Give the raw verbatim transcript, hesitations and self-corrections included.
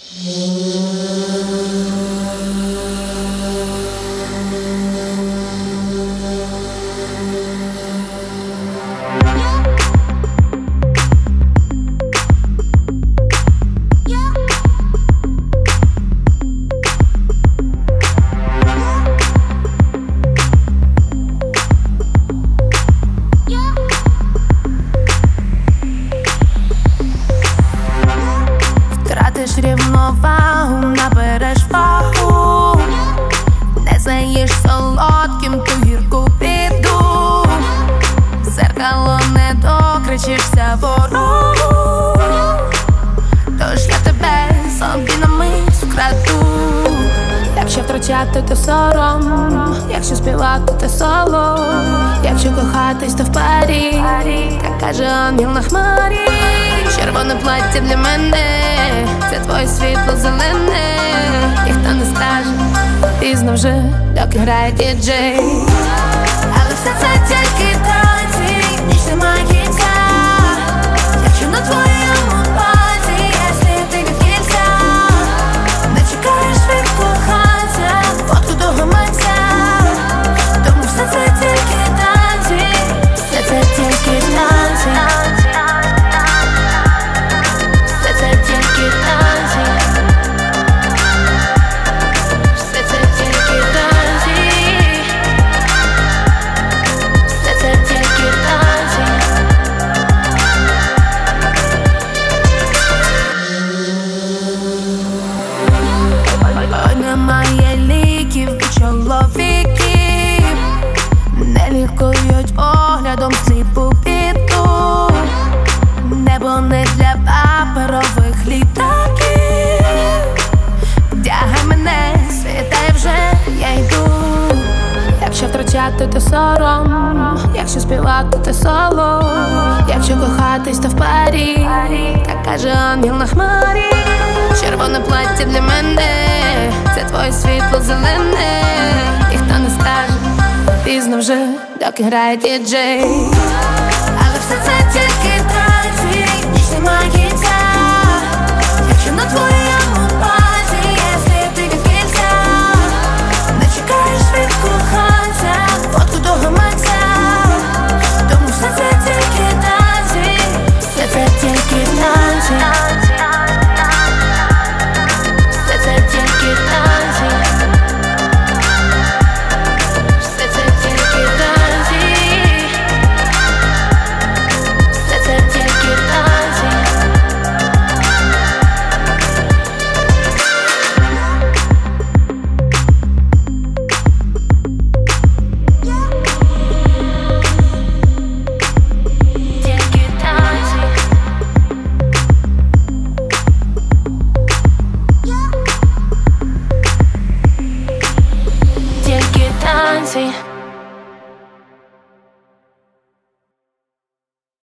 Втратиш рівновагу, набереш вагу, не знаєш солодким ту гірку біду. В зеркало не докричишся ворогу, тож я тебе собі на мить вкраду. Якщо втрачати, то сором, якщо співати, то соло, якщо кохатись, то в парі, як каже ангел на хмарі. Червоне плаття для мене, це твоє світло зелене. Ніхто не скаже, пізно вже, доки грає діджей. Але все це тільки танці, ніч не має кінця. Якщо на твоєму пальці є сліди від кільця, не чекаєш від коханця, фотку до гаманця. Тому все це тільки танці, все це тільки танці. Немає ліків від чоловіків, не лікують поглядом сліпу біду. Небо не для паперових літаків. Вдягай мене, світай вже, я йду. Якщо втрачати, то сором, якщо співати, то соло, якщо кохатись, то в парі, як каже ангел на хмарі. Червоне плаття для мене, це твоє світло зелене. Ніхто не скаже, пізно вже, доки грає діджей. Але все це тільки танці, ніч не має кінця. Якщо на твоєму пальці є сліди від кільця, не чекаєш від коханця, фотку до гаманця. Тому все це тільки танці, все це тільки танці. See